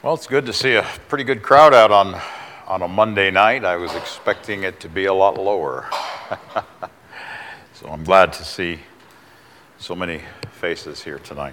Well, it's good to see a pretty good crowd out on a Monday night. I was expecting it to be a lot lower. So I'm glad to see so many faces here tonight.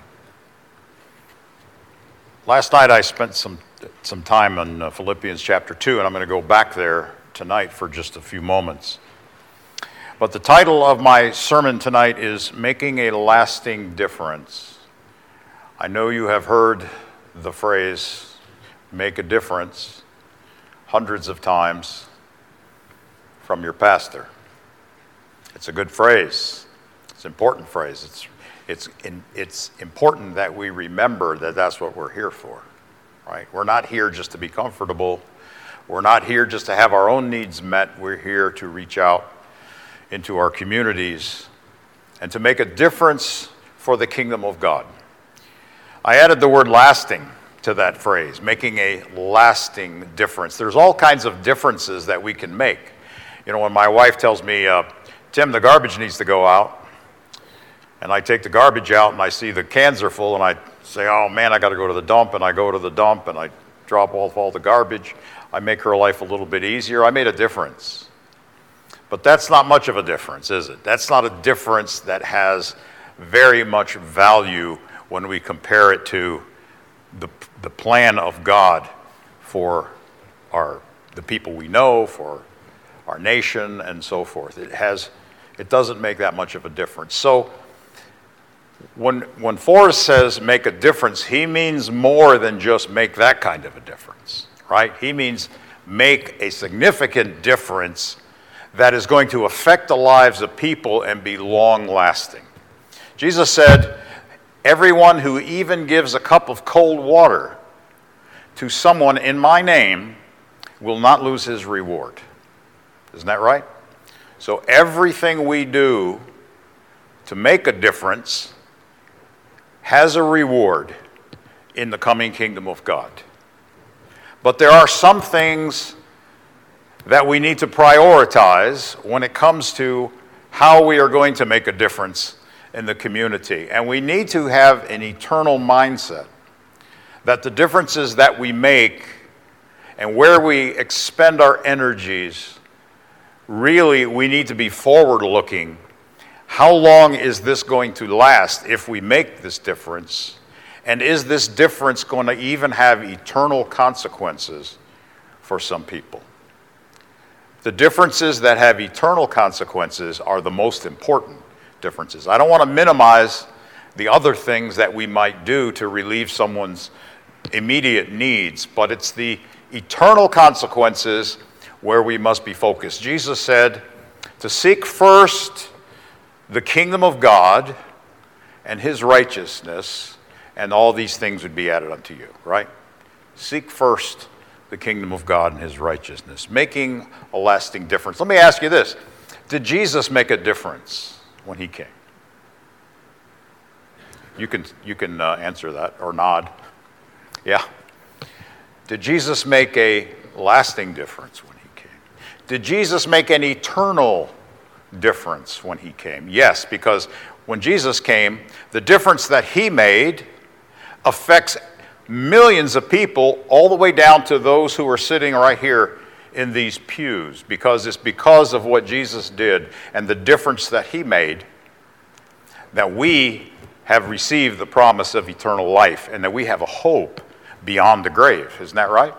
Last night I spent some time in Philippians chapter 2, and I'm going to go back there tonight for just a few moments. But the title of my sermon tonight is Making a Lasting Difference. I know you have heard the phrase, make a difference, hundreds of times from your pastor. It's a good phrase. It's an important phrase. It's important that we remember that that's what we're here for, right? We're not here just to be comfortable. We're not here just to have our own needs met. We're here to reach out into our communities and to make a difference for the kingdom of God. I added the word lasting to that phrase, making a lasting difference. There's all kinds of differences that we can make. You know, when my wife tells me, Tim, the garbage needs to go out, and I take the garbage out and I see the cans are full and I say, oh man, I got to go to the dump, and I go to the dump and I drop off all the garbage. I make her life a little bit easier. I made a difference. But that's not much of a difference, is it? That's not a difference that has very much value when we compare it to the plan of God for the people we know, for our nation, and so forth. It doesn't make that much of a difference. So when Forrest says make a difference, he means more than just make that kind of a difference, right? He means make a significant difference that is going to affect the lives of people and be long-lasting. Jesus said, everyone who even gives a cup of cold water to someone in my name will not lose his reward. Isn't that right? So everything we do to make a difference has a reward in the coming kingdom of God. But there are some things that we need to prioritize when it comes to how we are going to make a difference in the community. And we need to have an eternal mindset that the differences that we make and where we expend our energies, really we need to be forward-looking. How long is this going to last if we make this difference? And is this difference going to even have eternal consequences for some people? The differences that have eternal consequences are the most important differences. I don't want to minimize the other things that we might do to relieve someone's immediate needs, but it's the eternal consequences where we must be focused. Jesus said to seek first the kingdom of God and his righteousness, and all these things would be added unto you, right? Seek first the kingdom of God and his righteousness, making a lasting difference. Let me ask you this. Did Jesus make a difference when he came? You can answer that or nod. Yeah. Did Jesus make a lasting difference when he came? Did Jesus make an eternal difference when he came? Yes, because when Jesus came, the difference that he made affects millions of people, all the way down to those who are sitting right here in these pews, because it's because of what Jesus did and the difference that he made that we have received the promise of eternal life and that we have a hope beyond the grave. Isn't that right?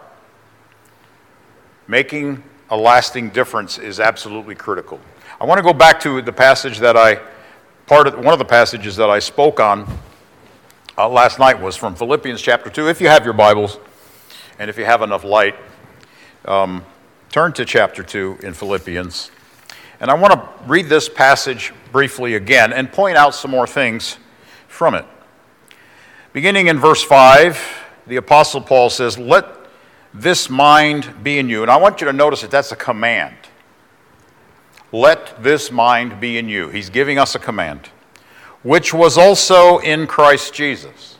Making a lasting difference is absolutely critical. I want to go back to the passage that one of the passages that I spoke on last night was from Philippians chapter 2. If you have your Bibles, and if you have enough light, turn to chapter 2 in Philippians. And I want to read this passage briefly again and point out some more things from it. Beginning in verse 5, the Apostle Paul says, let this mind be in you. And I want you to notice that that's a command. Let this mind be in you. He's giving us a command, which was also in Christ Jesus,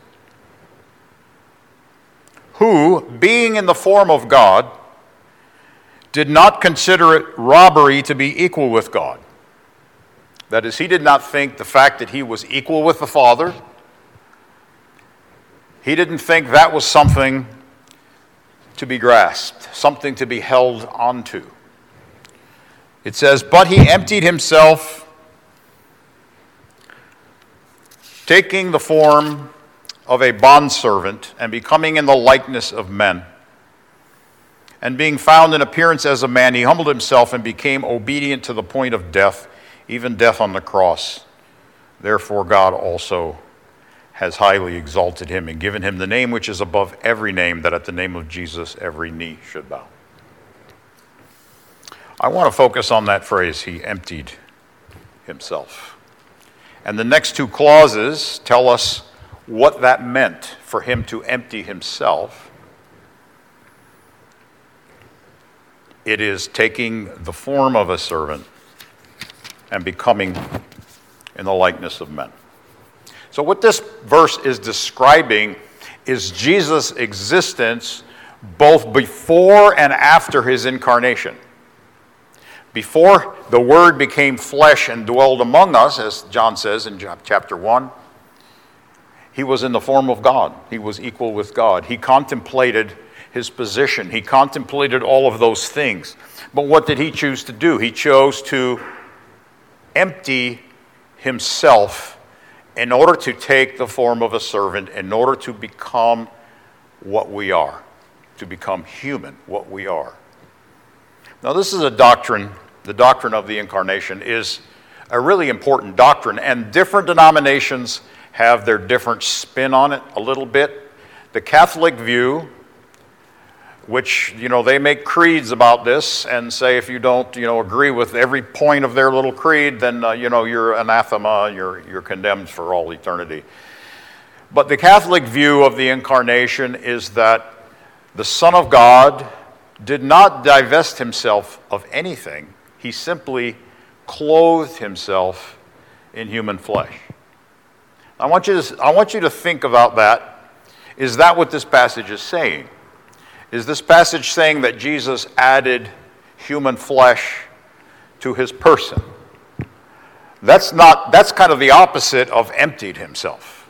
who, being in the form of God, did not consider it robbery to be equal with God. That is, he did not think the fact that he was equal with the Father, he didn't think that was something to be grasped, something to be held onto. It says, but he emptied himself, taking the form of a bondservant and becoming in the likeness of men. And being found in appearance as a man, he humbled himself and became obedient to the point of death, even death on the cross. Therefore God also has highly exalted him and given him the name which is above every name, that at the name of Jesus every knee should bow. I want to focus on that phrase, he emptied himself. And the next two clauses tell us what that meant for him to empty himself. It is taking the form of a servant and becoming in the likeness of men. So what this verse is describing is Jesus' existence both before and after his incarnation. Before the Word became flesh and dwelled among us, as John says in chapter 1, he was in the form of God. He was equal with God. He contemplated his position. He contemplated all of those things. But what did he choose to do? He chose to empty himself in order to take the form of a servant, in order to become what we are, to become human, what we are. Now, this is a doctrine. The doctrine of the incarnation is a really important doctrine, and different denominations have their different spin on it a little bit. The Catholic view, which, they make creeds about this and say if you don't, agree with every point of their little creed, then, you're anathema, you're condemned for all eternity. But the Catholic view of the incarnation is that the Son of God did not divest himself of anything. He simply clothed himself in human flesh. I want you to think about that. Is that what this passage is saying? Is this passage saying that Jesus added human flesh to his person? That's kind of the opposite of emptied himself.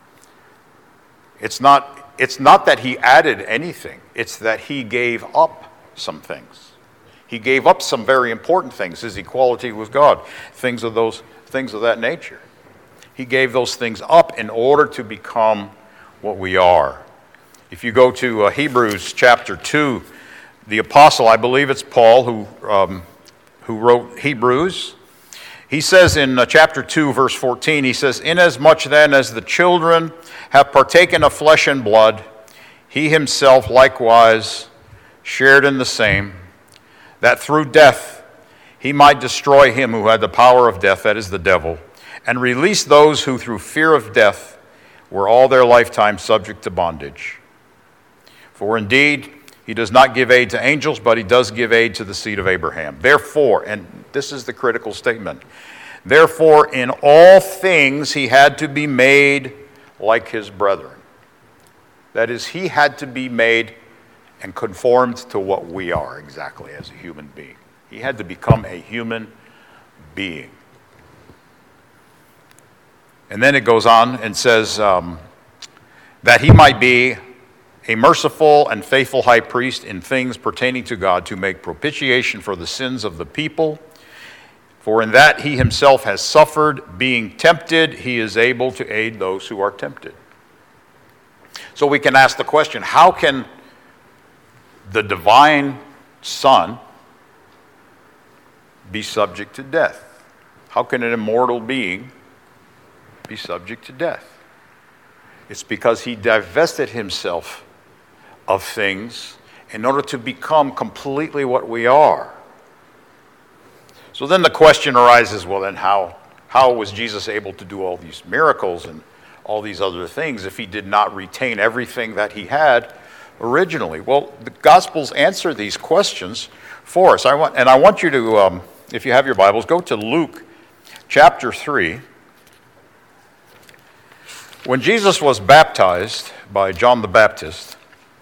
It's not that he added anything. It's that he gave up some things. He gave up some very important things, his equality with God, things of that nature. He gave those things up in order to become what we are. If you go to Hebrews chapter 2, the apostle, I believe it's Paul who wrote Hebrews, he says in chapter 2, verse 14, he says, inasmuch then as the children have partaken of flesh and blood, he himself likewise shared in the same, that through death he might destroy him who had the power of death, that is the devil, and release those who through fear of death were all their lifetime subject to bondage. For indeed, he does not give aid to angels, but he does give aid to the seed of Abraham. Therefore, and this is the critical statement, therefore in all things he had to be made like his brethren. That is, he had to be made and conformed to what we are exactly as a human being. He had to become a human being. And then it goes on and says that he might be a merciful and faithful high priest in things pertaining to God, to make propitiation for the sins of the people. For in that he himself has suffered, being tempted, he is able to aid those who are tempted. So we can ask the question, how can the divine Son be subject to death? How can an immortal being be subject to death? It's because he divested himself of things in order to become completely what we are. So then the question arises, well then how was Jesus able to do all these miracles and all these other things if he did not retain everything that he had originally? Well, the Gospels answer these questions for us. I want you to, if you have your Bibles, go to Luke chapter 3. When Jesus was baptized by John the Baptist,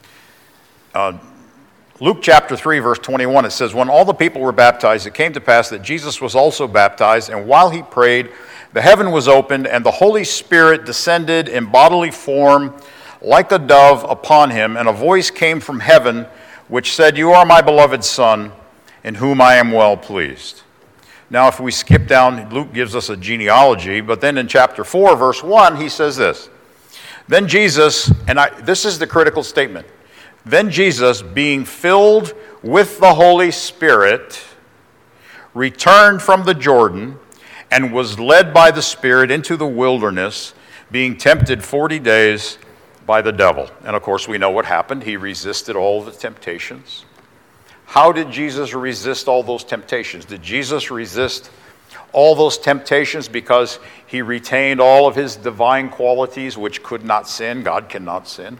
Luke chapter 3, verse 21, it says, when all the people were baptized, it came to pass that Jesus was also baptized, and while he prayed, the heaven was opened, and the Holy Spirit descended in bodily form like a dove upon him, and a voice came from heaven which said, "You are my beloved Son, in whom I am well pleased." Now, if we skip down, Luke gives us a genealogy, but then in chapter 4, verse 1, he says this. Then Jesus, this is the critical statement, then Jesus, being filled with the Holy Spirit, returned from the Jordan and was led by the Spirit into the wilderness, being tempted 40 days by the devil. And of course, we know what happened. He resisted all the temptations. How did Jesus resist all those temptations? Did Jesus resist all those temptations because he retained all of his divine qualities which could not sin? God cannot sin.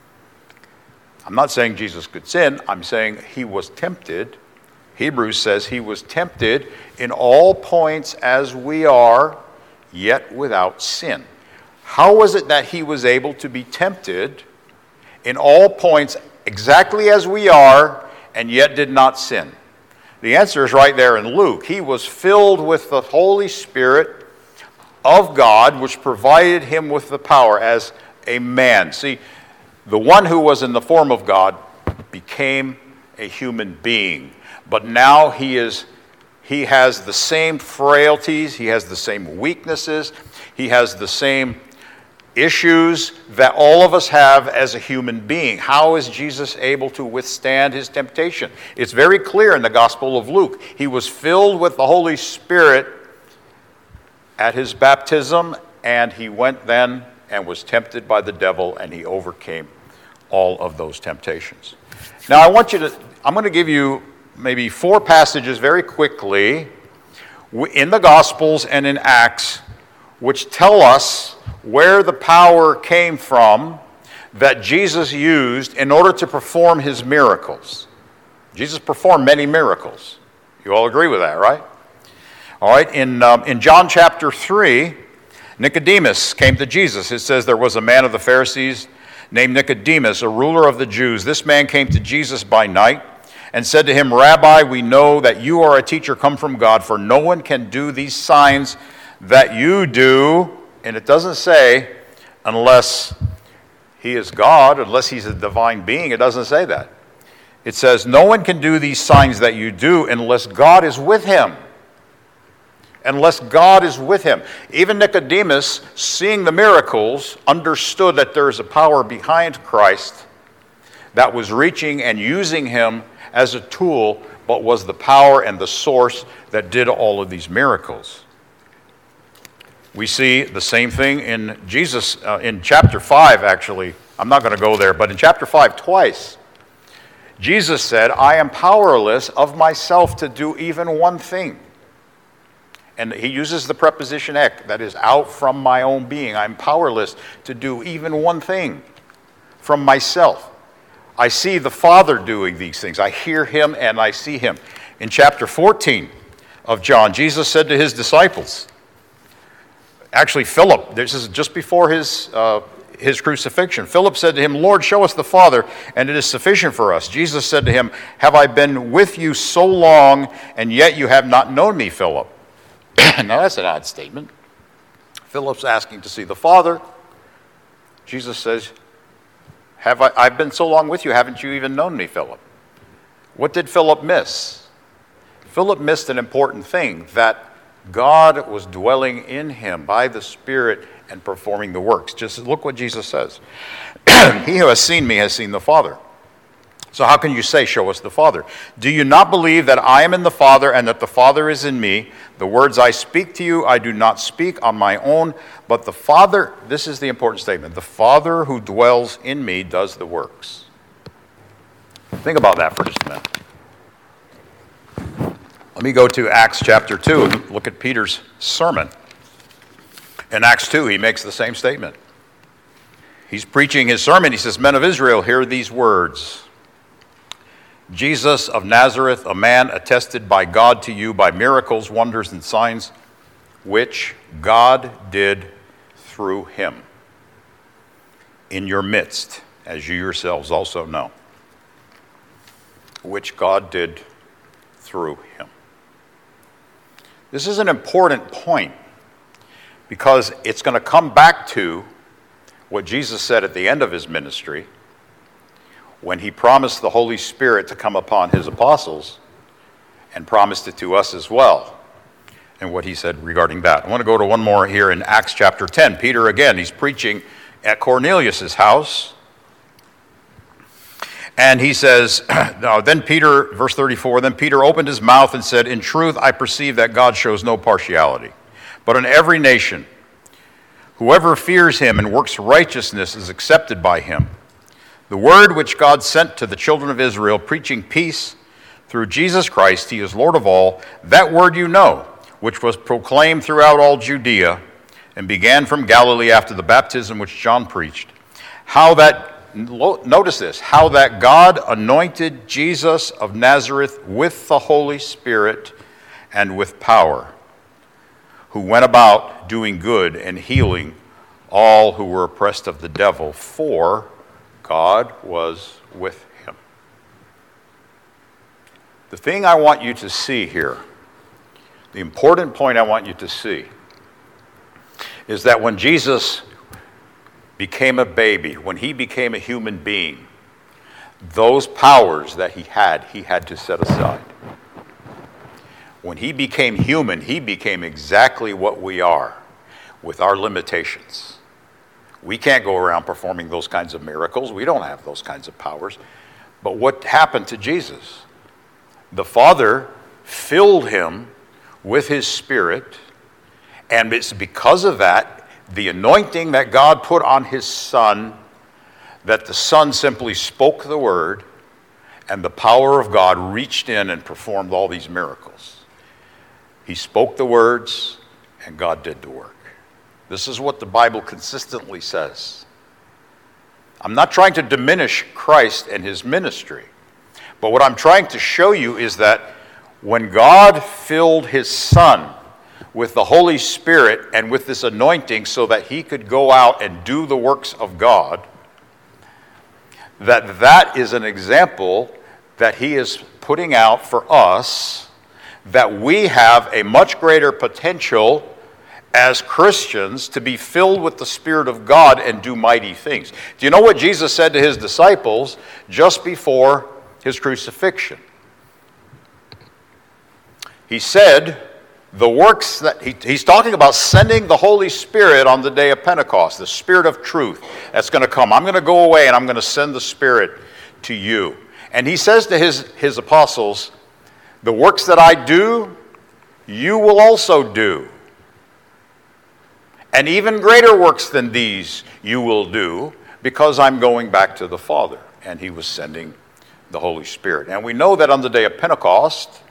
I'm not saying Jesus could sin. I'm saying he was tempted. Hebrews says he was tempted in all points as we are, yet without sin. How was it that he was able to be tempted in all points exactly as we are, and yet did not sin? The answer is right there in Luke. He was filled with the Holy Spirit of God, which provided him with the power as a man. See, the one who was in the form of God became a human being. But now he has the same frailties, he has the same weaknesses, he has the same issues that all of us have as a human being. How is Jesus able to withstand his temptation? It's very clear in the Gospel of Luke. He was filled with the Holy Spirit at his baptism, and he went then and was tempted by the devil, and he overcame all of those temptations. Now I'm going to give you maybe 4 passages very quickly in the Gospels and in Acts which tell us where the power came from that Jesus used in order to perform his miracles. Jesus performed many miracles. You all agree with that, right? All right, in John chapter 3, Nicodemus came to Jesus. It says there was a man of the Pharisees named Nicodemus, a ruler of the Jews. This man came to Jesus by night and said to him, "Rabbi, we know that you are a teacher come from God, for no one can do these signs that you do," and it doesn't say unless he is God, unless he's a divine being. It doesn't say that. It says no one can do these signs that you do unless God is with him. Unless God is with him. Even Nicodemus, seeing the miracles, understood that there is a power behind Christ that was reaching and using him as a tool, but was the power and the source that did all of these miracles. We see the same thing in Jesus, in chapter 5, actually. I'm not going to go there, but in chapter 5, twice, Jesus said, "I am powerless of myself to do even one thing." And he uses the preposition ek, that is, out from my own being. I'm powerless to do even one thing from myself. I see the Father doing these things. I hear him and I see him. In chapter 14 of John, Jesus said to his disciples, actually Philip, this is just before his crucifixion. Philip said to him, "Lord, show us the Father, and it is sufficient for us." Jesus said to him, "Have I been with you so long, and yet you have not known me, Philip?" Now that's an odd statement. Philip's asking to see the Father. Jesus says, I've been so long with you, haven't you even known me, Philip? What did Philip miss? Philip missed an important thing, that God was dwelling in him by the Spirit and performing the works. Just look what Jesus says. "He who has seen me has seen the Father." So how can you say, "Show us the Father"? "Do you not believe that I am in the Father and that the Father is in me? The words I speak to you, I do not speak on my own, but the Father," this is the important statement, "the Father who dwells in me does the works." Think about that for just a minute. Let me go to Acts chapter 2 and look at Peter's sermon. In Acts 2, he makes the same statement. He's preaching his sermon. He says, "Men of Israel, hear these words. Jesus of Nazareth, a man attested by God to you by miracles, wonders, and signs, which God did through him in your midst, as you yourselves also know." Which God did through him. This is an important point because it's going to come back to what Jesus said at the end of his ministry when he promised the Holy Spirit to come upon his apostles and promised it to us as well, and what he said regarding that. I want to go to one more here in Acts chapter 10. Peter, again, he's preaching at Cornelius' house. And he says, then Peter, verse 34, then Peter opened his mouth and said, in truth, I perceive that God shows no partiality, but in every nation, whoever fears him and works righteousness is accepted by him. The word which God sent to the children of Israel, preaching peace through Jesus Christ, he is Lord of all, that word you know, which was proclaimed throughout all Judea and began from Galilee after the baptism which John preached. Notice this, how that God anointed Jesus of Nazareth with the Holy Spirit and with power, who went about doing good and healing all who were oppressed of the devil, for God was with him. The thing I want you to see here, the important point I want you to see, is that when Jesus became a baby, when he became a human being, those powers that he had to set aside. When he became human, he became exactly what we are, with our limitations. We can't go around performing those kinds of miracles. We don't have those kinds of powers. But what happened to Jesus? The Father filled him with his Spirit, and it's because of that, the anointing that God put on his Son, that the Son simply spoke the word, and the power of God reached in and performed all these miracles. He spoke the words, and God did the work. This is what the Bible consistently says. I'm not trying to diminish Christ and his ministry, but what I'm trying to show you is that when God filled his Son with the Holy Spirit and with this anointing so that he could go out and do the works of God, that is an example that he is putting out for us, that we have a much greater potential as Christians to be filled with the Spirit of God and do mighty things. Do you know what Jesus said to his disciples just before his crucifixion? He said, the works that he's talking about sending the Holy Spirit on the day of Pentecost, the Spirit of truth that's going to come. I'm going to go away and I'm going to send the Spirit to you. And he says to his apostles, the works that I do, you will also do. And even greater works than these you will do, because I'm going back to the Father. And he was sending the Holy Spirit. And we know that on the day of Pentecost,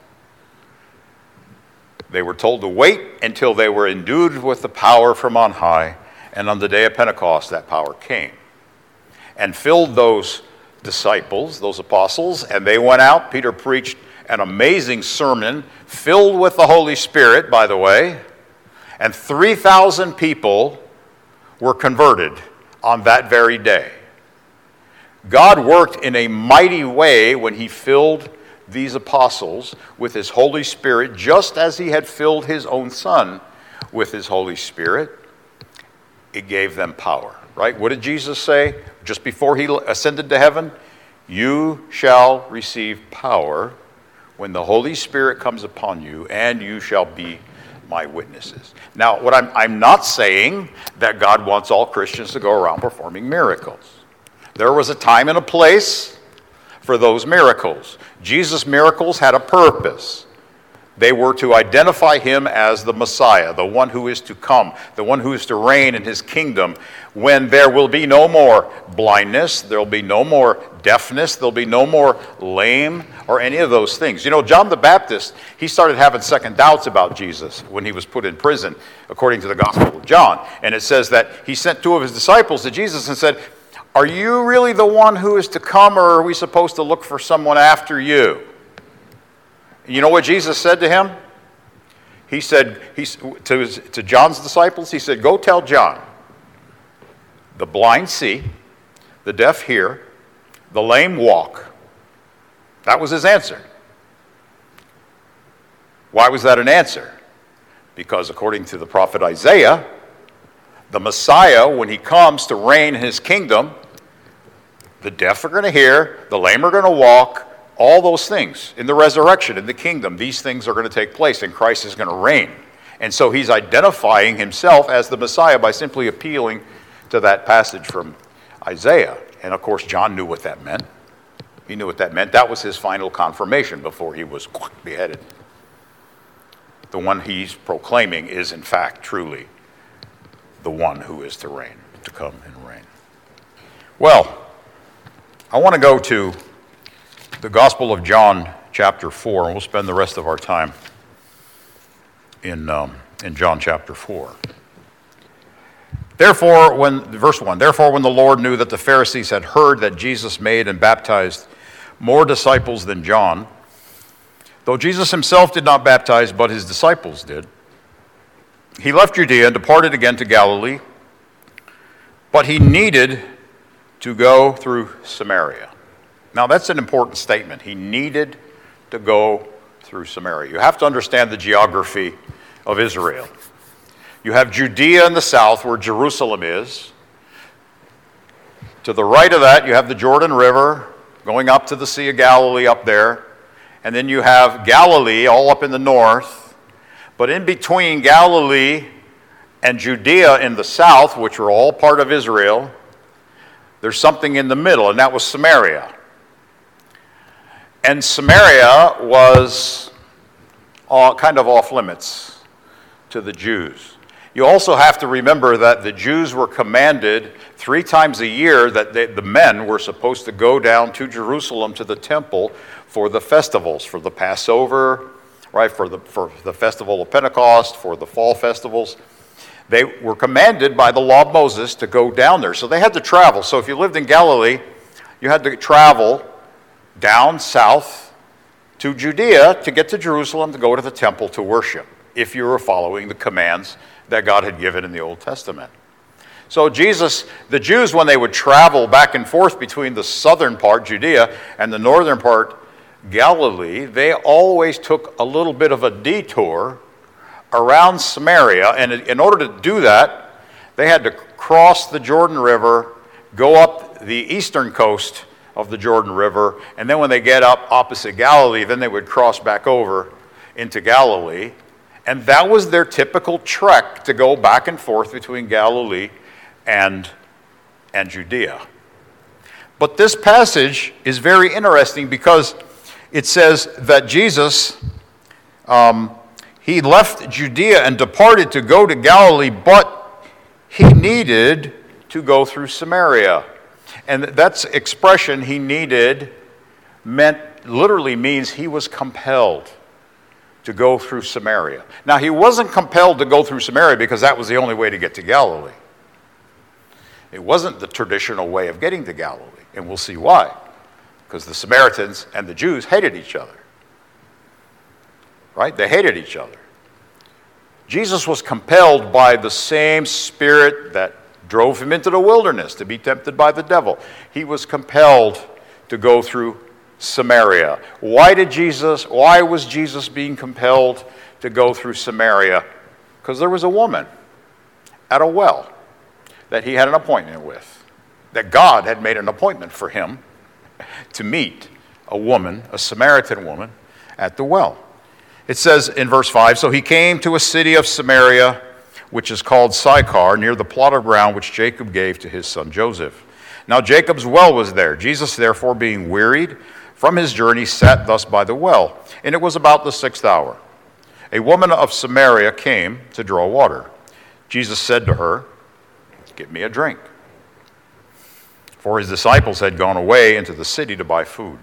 they were told to wait until they were endued with the power from on high. And on the day of Pentecost, that power came and filled those disciples, those apostles, and they went out. Peter preached an amazing sermon filled with the Holy Spirit, by the way, and 3,000 people were converted on that very day. God worked in a mighty way when he filled these apostles with his Holy Spirit, just as he had filled his own Son with his Holy Spirit. It gave them power, right? What did Jesus say just before he ascended to heaven? You shall receive power when the Holy Spirit comes upon you, and you shall be my witnesses. Now, what I'm not saying that God wants all Christians to go around performing miracles. There was a time and a place for those miracles. Jesus' miracles had a purpose. They were to identify him as the Messiah, the one who is to come, the one who is to reign in his kingdom, when there will be no more blindness, there will be no more deafness, there will be no more lame or any of those things. You know, John the Baptist, he started having second doubts about Jesus when he was put in prison, according to the Gospel of John. And it says that he sent two of his disciples to Jesus and said, are you really the one who is to come, or are we supposed to look for someone after you? You know what Jesus said to him? He said to John's disciples, he said, go tell John, the blind see, the deaf hear, the lame walk. That was his answer. Why was that an answer? Because according to the prophet Isaiah, The Messiah, when he comes to reign in his kingdom, the deaf are going to hear, the lame are going to walk, all those things. In the resurrection, in the kingdom, these things are going to take place, and Christ is going to reign. And so he's identifying himself as the Messiah by simply appealing to that passage from Isaiah. And of course, John knew what that meant. He knew what that meant. That was his final confirmation before he was beheaded. The one he's proclaiming is, in fact, truly the one who is to reign, to come and reign. Well, I want to go to the Gospel of John, chapter 4, and we'll spend the rest of our time in John chapter 4. Verse 1, therefore when the Lord knew that the Pharisees had heard that Jesus made and baptized more disciples than John, though Jesus himself did not baptize, but his disciples did, he left Judea and departed again to Galilee, but he needed to go through Samaria. Now that's an important statement. He needed to go through Samaria. You have to understand the geography of Israel. You have Judea in the south, where Jerusalem is. To the right of that, you have the Jordan River going up to the Sea of Galilee up there. And then you have Galilee all up in the north. But in between Galilee and Judea in the south, which are all part of Israel, there's something in the middle, and that was Samaria. And Samaria was kind of off limits to the Jews. You also have to remember that the Jews were commanded 3 times a year that the men were supposed to go down to Jerusalem to the temple for the festivals, for the Passover, right, for the festival of Pentecost, for the fall festivals. They were commanded by the law of Moses to go down there. So they had to travel. So if you lived in Galilee, you had to travel down south to Judea to get to Jerusalem to go to the temple to worship, if you were following the commands that God had given in the Old Testament. So the Jews, when they would travel back and forth between the southern part, Judea, and the northern part, Galilee, they always took a little bit of a detour around Samaria. And in order to do that, they had to cross the Jordan River, go up the eastern coast of the Jordan River, and then when they get up opposite Galilee, then they would cross back over into Galilee. And that was their typical trek, to go back and forth between Galilee and Judea. But this passage is very interesting because it says that Jesus, he left Judea and departed to go to Galilee, but he needed to go through Samaria. And that expression, he needed, literally means he was compelled to go through Samaria. Now, he wasn't compelled to go through Samaria because that was the only way to get to Galilee. It wasn't the traditional way of getting to Galilee, and we'll see why. Because the Samaritans and the Jews hated each other. Right? They hated each other. Jesus was compelled by the same spirit that drove him into the wilderness to be tempted by the devil. He was compelled to go through Samaria. Why was Jesus being compelled to go through Samaria? Because there was a woman at a well that he had an appointment with, that God had made an appointment for him to meet a woman, a Samaritan woman, at the well. It says in verse 5, so he came to a city of Samaria, which is called Sychar, near the plot of ground which Jacob gave to his son Joseph. Now Jacob's well was there. Jesus, therefore, being wearied from his journey, sat thus by the well. And it was about the 6th hour. A woman of Samaria came to draw water. Jesus said to her, "Give me a drink." For his disciples had gone away into the city to buy food.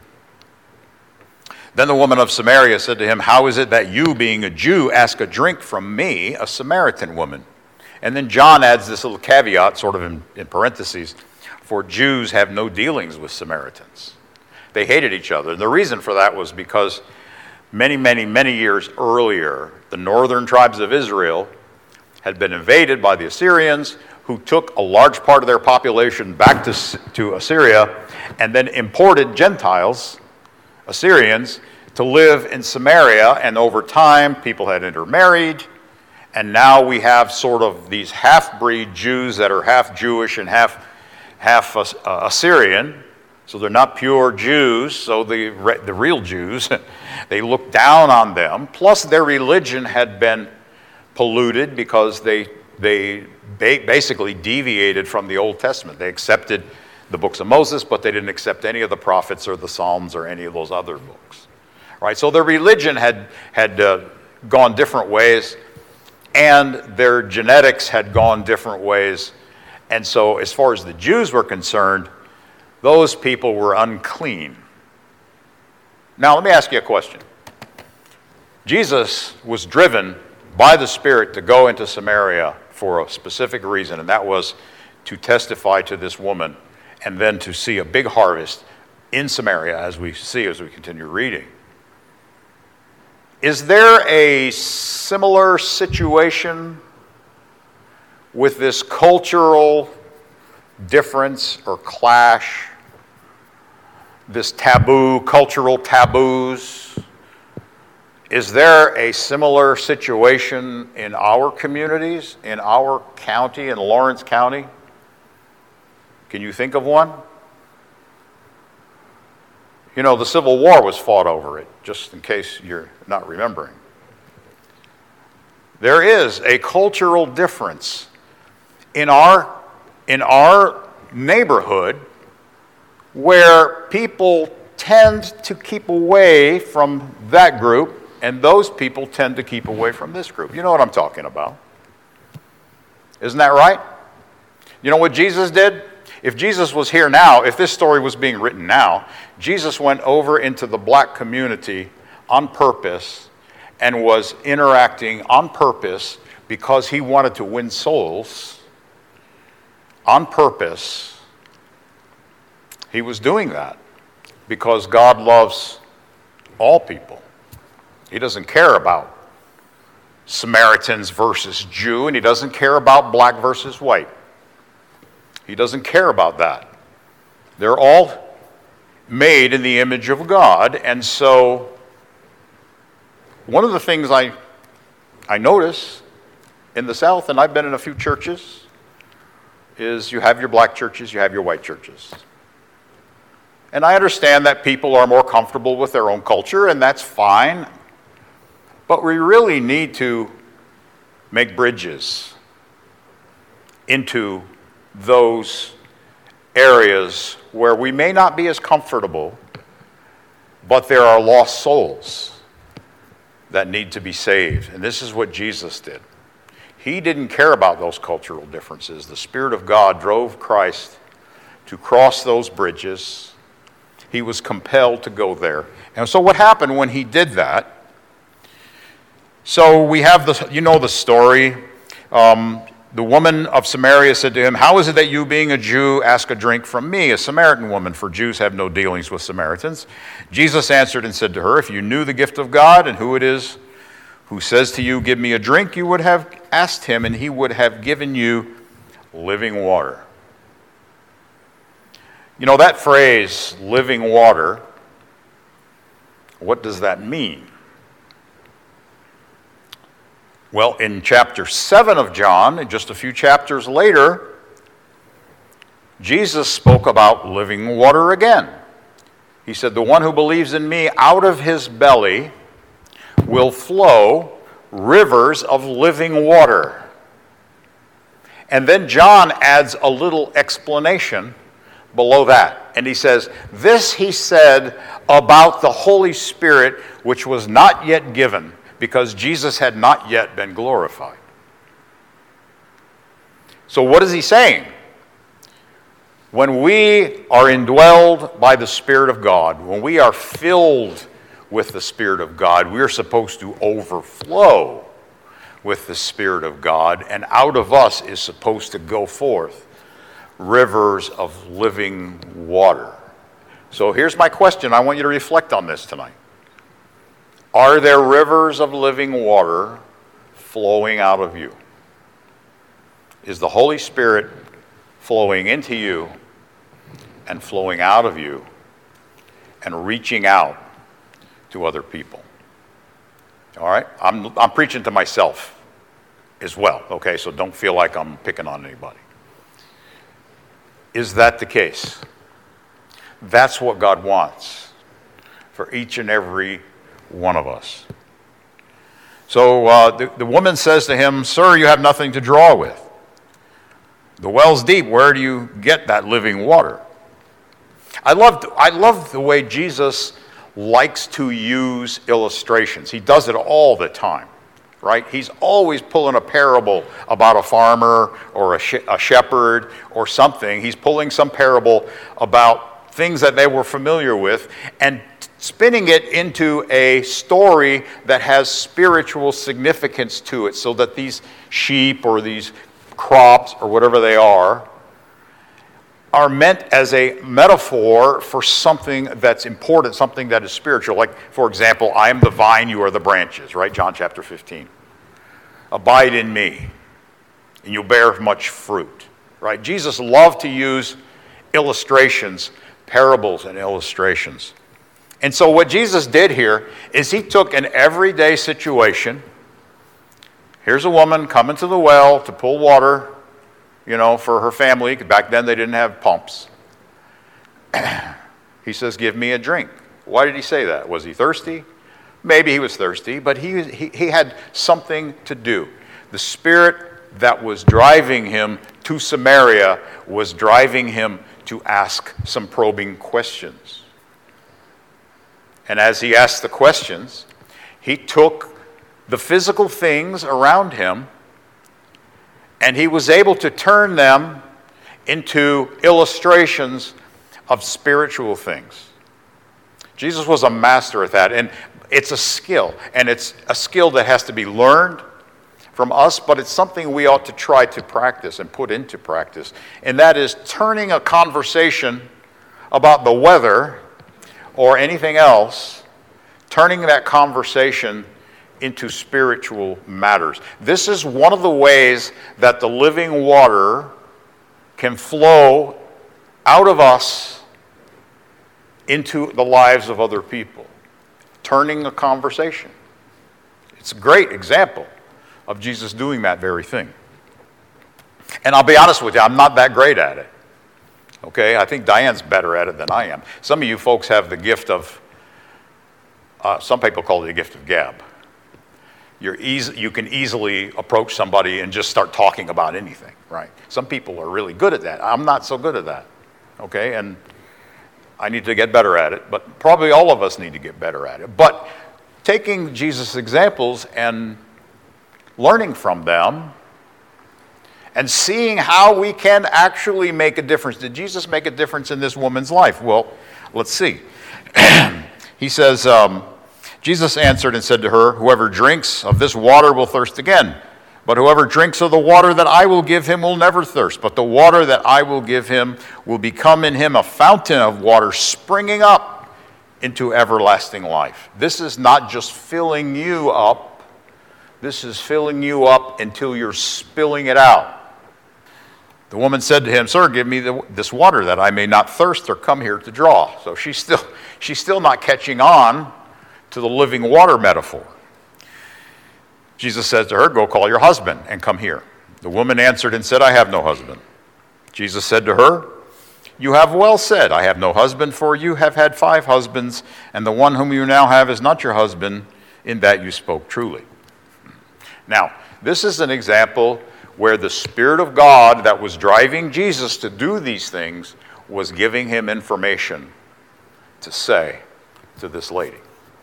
Then the woman of Samaria said to him, "How is it that you, being a Jew, ask a drink from me, a Samaritan woman?" And then John adds this little caveat, sort of in parentheses, for Jews have no dealings with Samaritans. They hated each other. And the reason for that was because many, many, many years earlier, the northern tribes of Israel had been invaded by the Assyrians, who took a large part of their population back to Assyria and then imported Gentiles, Assyrians, to live in Samaria. And over time, people had intermarried, And now we have sort of these half-breed Jews that are half Jewish and half Assyrian. So they're not pure Jews, so the real Jews, they look down on them. Plus their religion had been polluted because they basically deviated from the Old Testament. They accepted the books of Moses, but they didn't accept any of the prophets or the Psalms or any of those other books. Right? So their religion had gone different ways, and their genetics had gone different ways. And so as far as the Jews were concerned, those people were unclean. Now let me ask you a question. Jesus was driven by the Spirit to go into Samaria for a specific reason, and that was to testify to this woman and then to see a big harvest in Samaria, as we see as we continue reading. Is there a similar situation with this cultural difference or clash, this taboo, cultural taboos? Is there a similar situation in our communities, in our county, in Lawrence County? Can you think of one? You know, the Civil War was fought over it, just in case you're not remembering. There is a cultural difference in our neighborhood where people tend to keep away from that group, and those people tend to keep away from this group. You know what I'm talking about. Isn't that right? You know what Jesus did? If Jesus was here now, if this story was being written now, Jesus went over into the black community on purpose and was interacting on purpose because he wanted to win souls. On purpose, he was doing that because God loves all people. He doesn't care about Samaritans versus Jew, and he doesn't care about black versus white. He doesn't care about that. They're all made in the image of God. And so one of the things I notice in the South, and I've been in a few churches, is you have your black churches, you have your white churches. And I understand that people are more comfortable with their own culture, and that's fine. But we really need to make bridges into those areas where we may not be as comfortable, but there are lost souls that need to be saved. And this is what Jesus did. He didn't care about those cultural differences. The Spirit of God drove Christ to cross those bridges. He was compelled to go there. And so what happened when he did that? So we have the story. The woman of Samaria said to him, "How is it that you, being a Jew, ask a drink from me, a Samaritan woman? For Jews have no dealings with Samaritans." Jesus answered and said to her, "If you knew the gift of God and who it is who says to you, 'Give me a drink,' you would have asked him, and he would have given you living water." You know, that phrase, living water, what does that mean? Well, in chapter 7 of John, just a few chapters later, Jesus spoke about living water again. He said, "The one who believes in me, out of his belly will flow rivers of living water." And then John adds a little explanation below that. And he says, "This he said about the Holy Spirit, which was not yet given, because Jesus had not yet been glorified." So what is he saying? When we are indwelled by the Spirit of God, when we are filled with the Spirit of God, we're supposed to overflow with the Spirit of God, and out of us is supposed to go forth rivers of living water. So here's my question. I want you to reflect on this tonight. Are there rivers of living water flowing out of you? Is the Holy Spirit flowing into you and flowing out of you and reaching out to other people? All right? I'm preaching to myself. as well, okay? So don't feel like I'm picking on anybody. Is that the case? That's what God wants for each and every one of us. So the woman says to him, "Sir, you have nothing to draw with. The well's deep. Where do you get that living water?" I love the way Jesus likes to use illustrations. He does it all the time, right? He's always pulling a parable about a farmer or a shepherd or something. He's pulling some parable about things that they were familiar with and spinning it into a story that has spiritual significance to it, so that these sheep or these crops or whatever they are meant as a metaphor for something that's important, something that is spiritual. Like, for example, I am the vine, you are the branches, right? John chapter 15. Abide in me, and you'll bear much fruit, right? Jesus loved to use illustrations, parables and illustrations. And so what Jesus did here is he took an everyday situation. Here's a woman coming to the well to pull water, for her family. Back then they didn't have pumps. He says, "Give me a drink." Why did he say that? Was he thirsty? Maybe he was thirsty, but he had something to do. The spirit that was driving him to Samaria was driving him to ask some probing questions. And as he asked the questions, he took the physical things around him and he was able to turn them into illustrations of spiritual things. Jesus was a master at that, and it's a skill, and it's a skill that has to be learned from us, but it's something we ought to try to practice and put into practice, and that is turning a conversation about the weather or anything else, turning that conversation into spiritual matters. This is one of the ways that the living water can flow out of us into the lives of other people. Turning a conversation. It's a great example of Jesus doing that very thing. And I'll be honest with you, I'm not that great at it. Okay, I think Diane's better at it than I am. Some of you folks have the gift of, some people call it the gift of gab. You can easily approach somebody and just start talking about anything, right? Some people are really good at that. I'm not so good at that, okay? And I need to get better at it, but probably all of us need to get better at it. But taking Jesus' examples and learning from them and seeing how we can actually make a difference. Did Jesus make a difference in this woman's life? Well, let's see. He says, Jesus answered and said to her, "Whoever drinks of this water will thirst again. But whoever drinks of the water that I will give him will never thirst. But the water that I will give him will become in him a fountain of water springing up into everlasting life." This is not just filling you up. This is filling you up until you're spilling it out. The woman said to him, "Sir, give me this water that I may not thirst or come here to draw." So she's still not catching on to the living water metaphor. Jesus says to her, "Go call your husband and come here." The woman answered and said, "I have no husband." Jesus said to her, "You have well said, I have no husband, for you have had 5 husbands, and the one whom you now have is not your husband. In that you spoke truly." Now, this is an example where the Spirit of God that was driving Jesus to do these things was giving him information to say to this lady.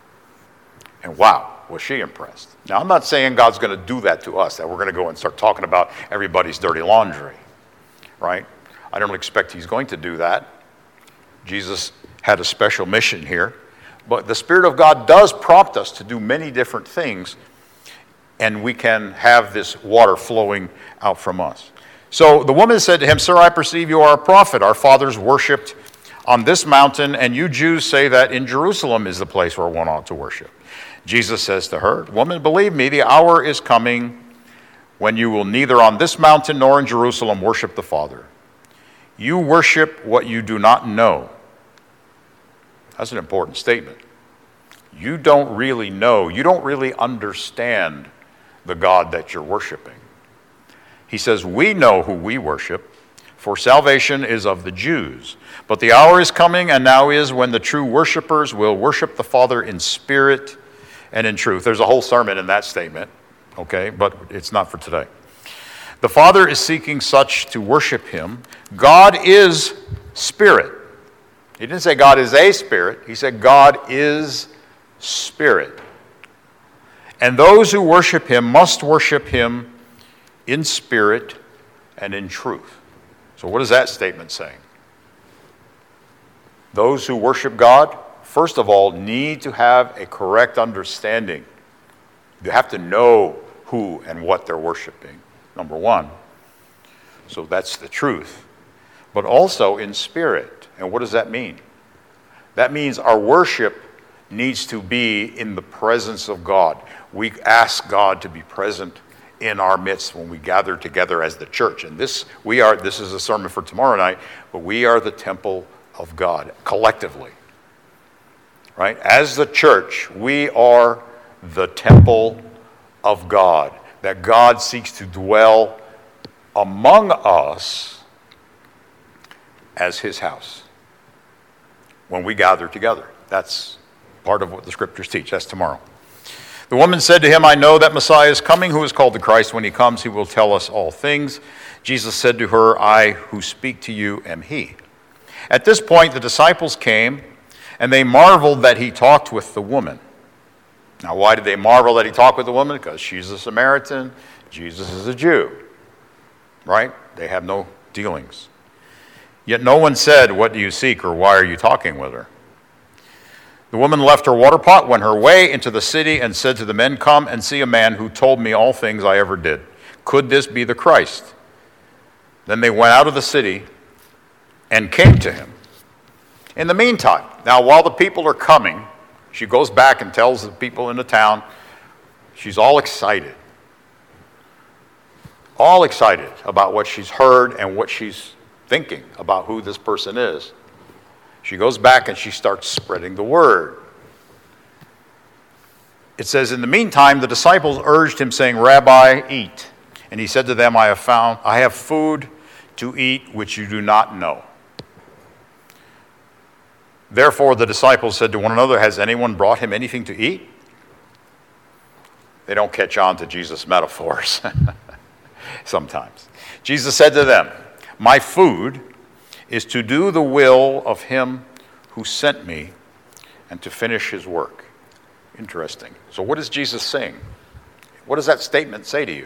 And wow, was she impressed. Now, I'm not saying God's going to do that to us, that we're going to go and start talking about everybody's dirty laundry, right? I don't expect he's going to do that. Jesus had a special mission here. But the Spirit of God does prompt us to do many different things, and we can have this water flowing out from us. So the woman said to him, "Sir, I perceive you are a prophet. Our fathers worshipped on this mountain, and you Jews say that in Jerusalem is the place where one ought to worship." Jesus says to her, "Woman, believe me, the hour is coming when you will neither on this mountain nor in Jerusalem worship the Father. You worship what you do not know." That's an important statement. You don't really know, you don't really understand the God that you're worshiping. He says, we know who we worship, for salvation is of the Jews. But the hour is coming, and now is, when the true worshipers will worship the Father in spirit and in truth. There's a whole sermon in that statement, okay, but it's not for today. The Father is seeking such to worship him. God is spirit. He didn't say God is a spirit. He said God is spirit. And those who worship him must worship him in spirit and in truth. So what is that statement saying? Those who worship God, first of all, need to have a correct understanding. You have to know who and what they're worshiping, number one. So that's the truth. But also in spirit. And what does that mean? That means our worship needs to be in the presence of God. We ask God to be present in our midst when we gather together as the church. And this is a sermon for tomorrow night, but we are the temple of God collectively. Right? As the church, we are the temple of God, that God seeks to dwell among us as his house when we gather together. That's part of what the scriptures teach. That's tomorrow. The woman said to him, I know that Messiah is coming, who is called the Christ. When he comes, he will tell us all things. Jesus said to her, I who speak to you am he. At this point, the disciples came, and they marveled that he talked with the woman. Now, why did they marvel that he talked with the woman? Because she's a Samaritan, Jesus is a Jew. Right? They have no dealings. Yet no one said, what do you seek, or why are you talking with her? The woman left her water pot, went her way into the city, and said to the men, come and see a man who told me all things I ever did. Could this be the Christ? Then they went out of the city and came to him. In the meantime, now while the people are coming, she goes back and tells the people in the town, she's all excited about what she's heard and what she's thinking about who this person is. She goes back and she starts spreading the word. It says, in the meantime, the disciples urged him, saying, Rabbi, eat. And he said to them, I have food to eat which you do not know. Therefore the disciples said to one another, has anyone brought him anything to eat? They don't catch on to Jesus' metaphors sometimes. Jesus said to them, my food is to do the will of him who sent me and to finish his work. Interesting. So what is Jesus saying? What does that statement say to you?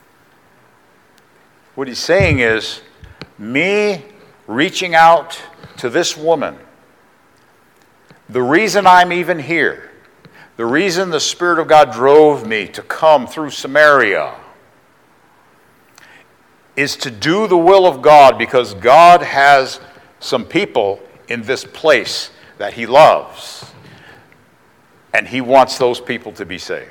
What he's saying is, me reaching out to this woman, the reason I'm even here, the reason the Spirit of God drove me to come through Samaria, is to do the will of God, because God has some people in this place that he loves, and he wants those people to be saved.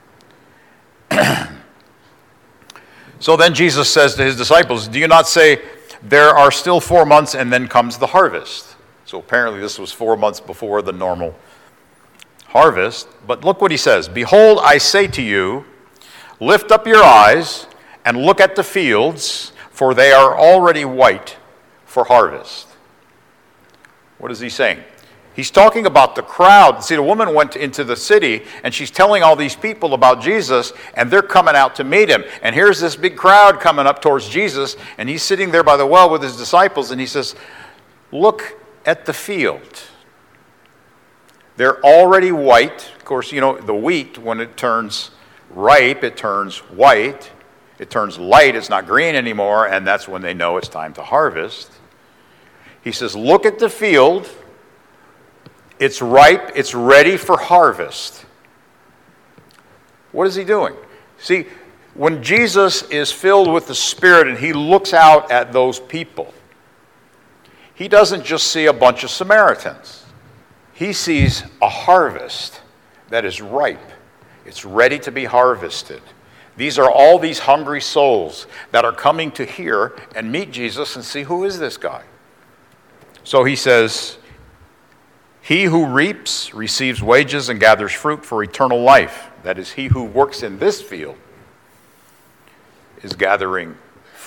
So then Jesus says to his disciples, do you not say, there are still 4 months and then comes the harvest? So apparently this was 4 months before the normal harvest. But look what he says. Behold, I say to you, lift up your eyes and look at the fields, for they are already white for harvest. What is he saying? He's talking about the crowd. See, the woman went into the city, and she's telling all these people about Jesus, and they're coming out to meet him. And here's this big crowd coming up towards Jesus, and he's sitting there by the well with his disciples, and he says, look at the field. They're already white. Of course, you know, the wheat, when it turns ripe, it turns white. It turns light, it's not green anymore, and that's when they know it's time to harvest. He says, look at the field. It's ripe, it's ready for harvest. What is he doing? See, when Jesus is filled with the Spirit and he looks out at those people, he doesn't just see a bunch of Samaritans. He sees a harvest that is ripe. It's ready to be harvested. These are all these hungry souls that are coming to hear and meet Jesus and see, who is this guy? So he says, he who reaps receives wages and gathers fruit for eternal life. That is, he who works in this field is gathering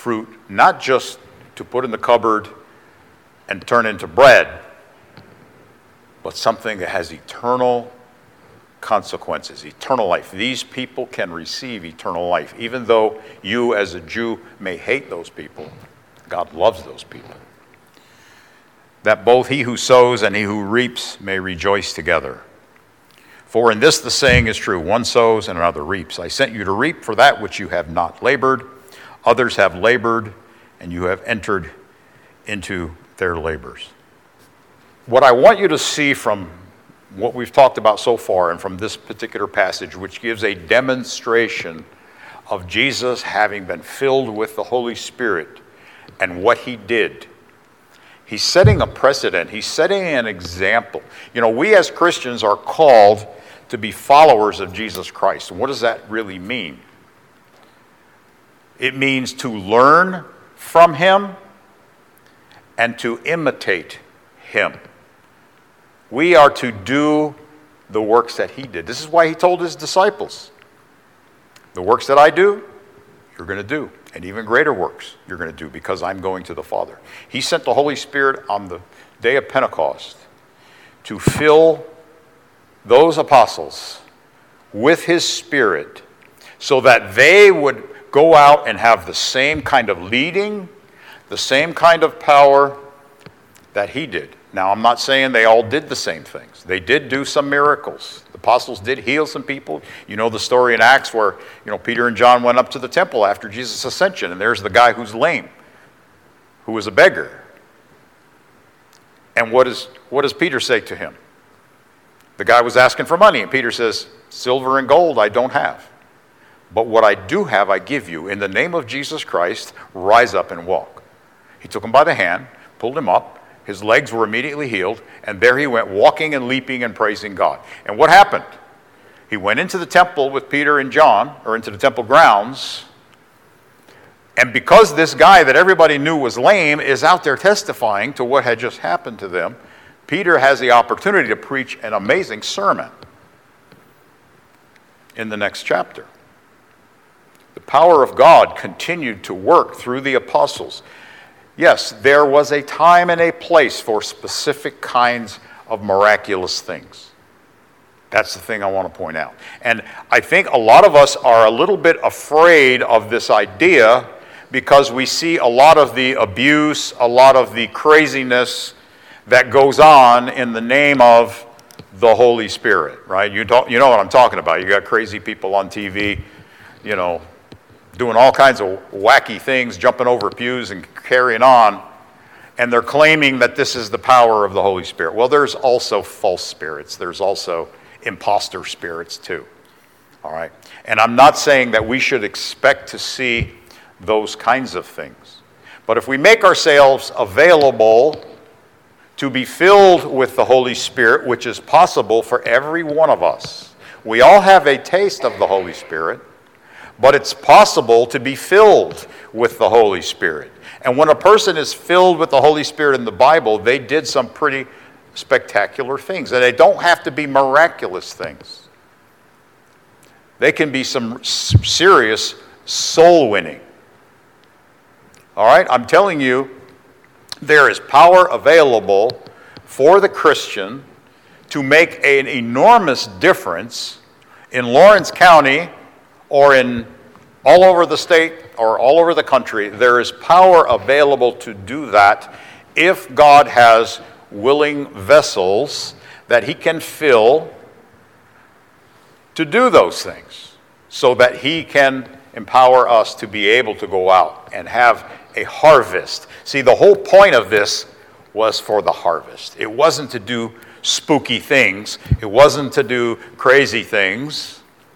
fruit, not just to put in the cupboard and turn into bread, but something that has eternal consequences, eternal life. These people can receive eternal life. Even though you as a Jew may hate those people, God loves those people. That both he who sows and he who reaps may rejoice together. For in this the saying is true, one sows and another reaps. I sent you to reap for that which you have not labored. Others have labored, and you have entered into their labors. What I want you to see from what we've talked about so far and from this particular passage, which gives a demonstration of Jesus having been filled with the Holy Spirit and what he did. He's setting a precedent. He's setting an example. You know, we as Christians are called to be followers of Jesus Christ. And what does that really mean? It means to learn from him and to imitate him. We are to do the works that he did. This is why he told his disciples, the works that I do, you're going to do. And even greater works you're going to do because I'm going to the Father. He sent the Holy Spirit on the day of Pentecost to fill those apostles with his Spirit so that they would go out and have the same kind of leading, the same kind of power that he did. Now, I'm not saying they all did the same things. They did do some miracles. The apostles did heal some people. You know the story in Acts where, Peter and John went up to the temple after Jesus' ascension, and there's the guy who's lame, who was a beggar. And what does Peter say to him? The guy was asking for money, and Peter says, silver and gold I don't have. But what I do have I give you. In the name of Jesus Christ, rise up and walk. He took him by the hand, pulled him up. His legs were immediately healed, and there he went, walking and leaping and praising God. And what happened? He went into the temple with Peter and John, or into the temple grounds, and because this guy that everybody knew was lame is out there testifying to what had just happened to them, Peter has the opportunity to preach an amazing sermon in the next chapter. The power of God continued to work through the apostles. Yes, there was a time and a place for specific kinds of miraculous things. That's the thing I want to point out. And I think a lot of us are a little bit afraid of this idea because we see a lot of the abuse, a lot of the craziness that goes on in the name of the Holy Spirit, right? You know what I'm talking about. You got crazy people on TV, doing all kinds of wacky things, jumping over pews and carrying on, and they're claiming that this is the power of the Holy Spirit. Well, there's also false spirits. There's also imposter spirits too, all right? And I'm not saying that we should expect to see those kinds of things. But if we make ourselves available to be filled with the Holy Spirit, which is possible for every one of us, we all have a taste of the Holy Spirit, but it's possible to be filled with the Holy Spirit. And when a person is filled with the Holy Spirit in the Bible, they did some pretty spectacular things. And they don't have to be miraculous things. They can be some serious soul winning. All right? I'm telling you, there is power available for the Christian to make an enormous difference in Lawrence County or in all over the state or all over the country. There is power available to do that if God has willing vessels that he can fill to do those things so that he can empower us to be able to go out and have a harvest. See, the whole point of this was for the harvest. It wasn't to do spooky things. It wasn't to do crazy things.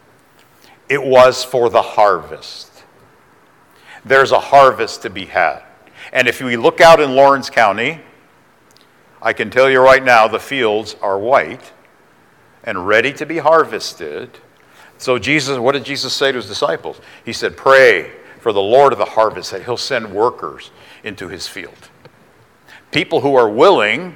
It was for the harvest. There's a harvest to be had. And if we look out in Lawrence County, I can tell you right now the fields are white and ready to be harvested. So what did Jesus say to his disciples? He said, pray for the Lord of the harvest that he'll send workers into his field. People who are willing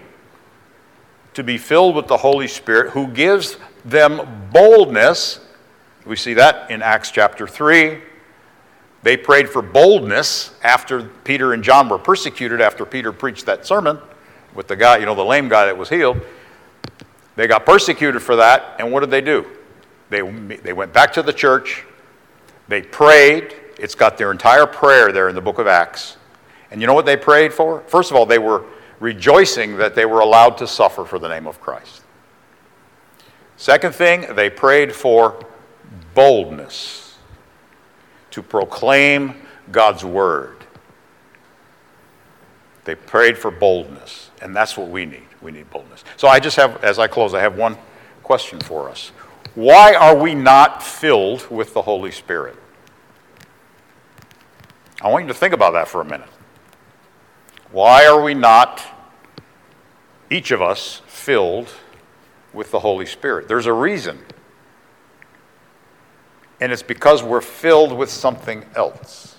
to be filled with the Holy Spirit, who gives them boldness. We see that in Acts chapter 3. They prayed for boldness after Peter and John were persecuted, after Peter preached that sermon with the guy, the lame guy that was healed. They got persecuted for that, and what did they do? They went back to the church. They prayed. It's got their entire prayer there in the book of Acts. And you know what they prayed for? First of all, they were rejoicing that they were allowed to suffer for the name of Christ. Second thing, they prayed for boldness to proclaim God's word. They prayed for boldness, and that's what we need. We need boldness. So as I close, I have one question for us. Why are we not filled with the Holy Spirit? I want you to think about that for a minute. Why are we not, each of us, filled with the Holy Spirit? There's a reason. And it's because we're filled with something else.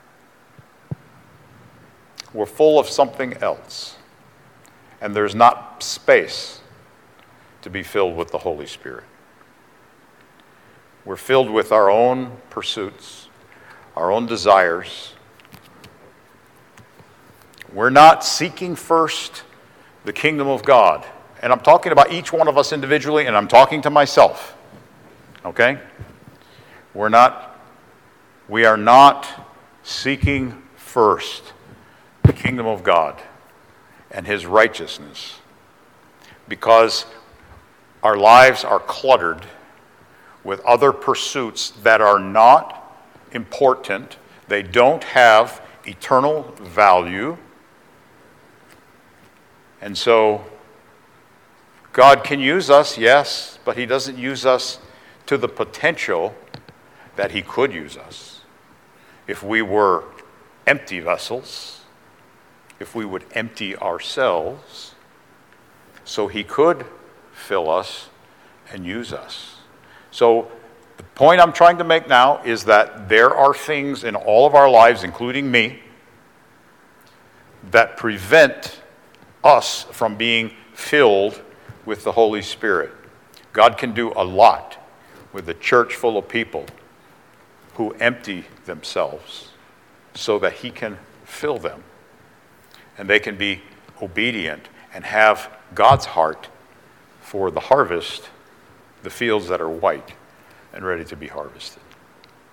We're full of something else. And there's not space to be filled with the Holy Spirit. We're filled with our own pursuits, our own desires. We're not seeking first the kingdom of God. And I'm talking about each one of us individually, and I'm talking to myself. Okay? We are not seeking first the kingdom of God and his righteousness, because our lives are cluttered with other pursuits that are not important. They don't have eternal value. And so God can use us, yes, but he doesn't use us to the potential that he could use us if we were empty vessels, if we would empty ourselves, so he could fill us and use us. So the point I'm trying to make now is that there are things in all of our lives, including me, that prevent us from being filled with the Holy Spirit. God can do a lot with a church full of people who empty themselves so that he can fill them. And they can be obedient and have God's heart for the harvest, the fields that are white and ready to be harvested.